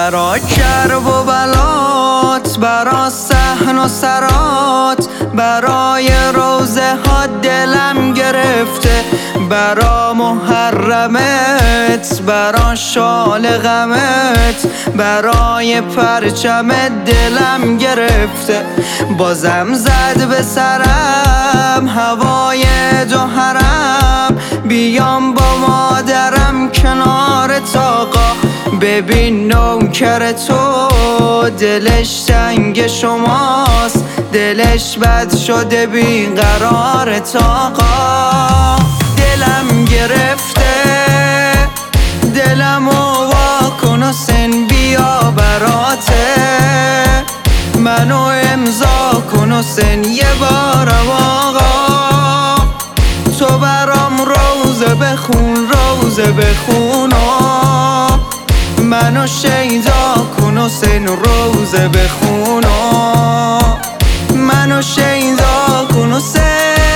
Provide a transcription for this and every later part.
برا کرب و بلات، برا صحن و سرات، برای روزه ها دلم گرفته، برا محرمت، برا شال غمت، برای پرچم دلم گرفته. بازم زد به سرم هوای دو حرم، بیام با مادرم کنار طاقا. ببین نوکر تو دلش تنگ شماست، دلش بد شده بیقرار طاقا. دلم گرفته دلمو واکن و سن بیا براته، منو امضا کن و سن یه بارم آقا. تو برام روزه بخون روزه بخون منو شیدا کن و سن روزه بخون منو شیدا کن و سن.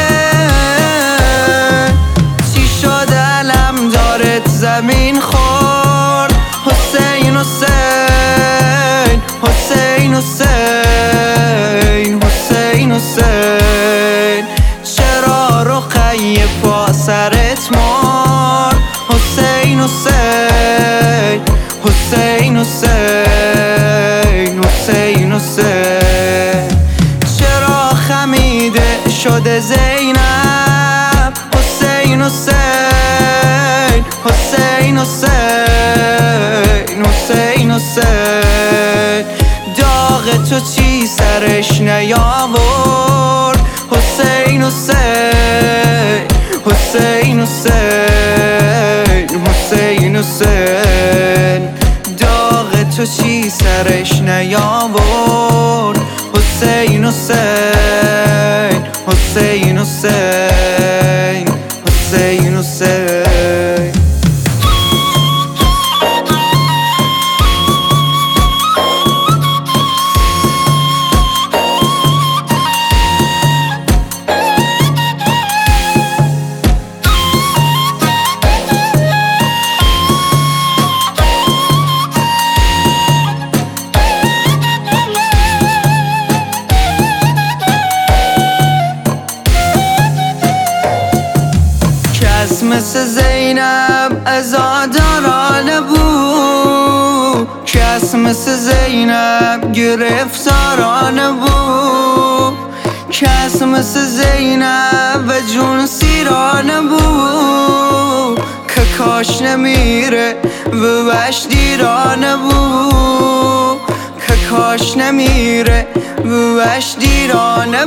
چی شد علم دارت زمین خورد حسین حسین حسین حسین حسین حسین. چرا رقیه پا سرت مرد حسین حسین حسین حسین حسین حسین. چرا خمیده شده زینب حسین حسین حسین حسین حسین حسین. داغ تو چی سرش نیاورد حسین حسین حسین حسین حسین حسین. داغ تو چی سرش نیاورد حسین حسین حسین حسین حسین حسین. مثل زینب عزادارانه بود، کس مثل زینب گرفتارانه بود، کس مثل زینب و جون سیرانه بود. که کاش نمیره و وش دیرانه بود، که کاش نمیره و وش دیرانه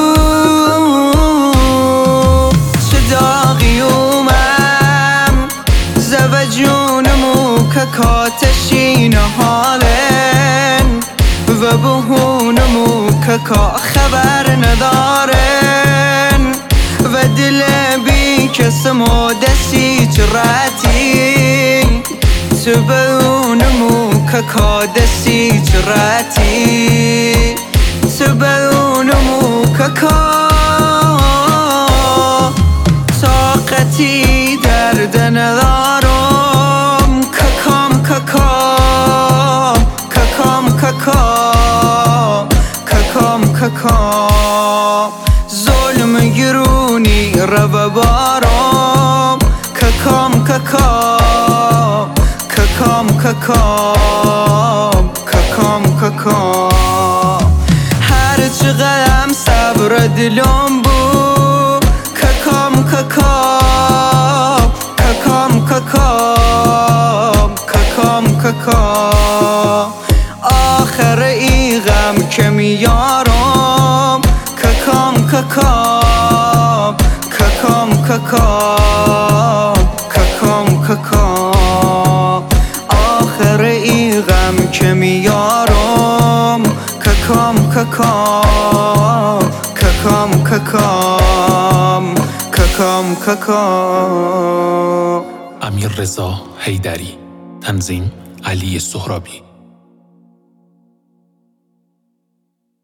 بود. چه داغی اومم زو جونمو که کاتشین حالن و بهونمو که کا خبر ندارن و دل بی کسمو دستی چراتی. تو بهونمو که کا دستی چراتی، تو بهونمو که کا طاقتی درد ندارم. ککام ککام ککام ککام ککام ککام. ظلم گرونی رو بارم ککام ککام ککام ککام ککام ککام. هر چقدرم صبر دلم بود ککام ککام ککام ککام ککام ککام. آخر ای غم که میارم ککام ککام ککام ککام ککام ککام. آخر ای غم که میارم ککام ککام ککام ککام ککام ککام. امیررضا حیدری، تنظیم علی سهرابی.